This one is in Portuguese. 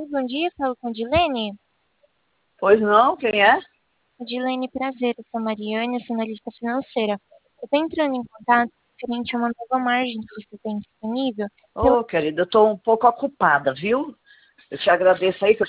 bom dia, falo com a Dilene. Pois não, quem é? Dilene, prazer, eu sou a Mariane, eu sou analista financeira. Eu estou entrando em contato referente a uma nova margem que você tem disponível. Ô, querida, eu estou um pouco ocupada, viu? Eu te agradeço aí que eu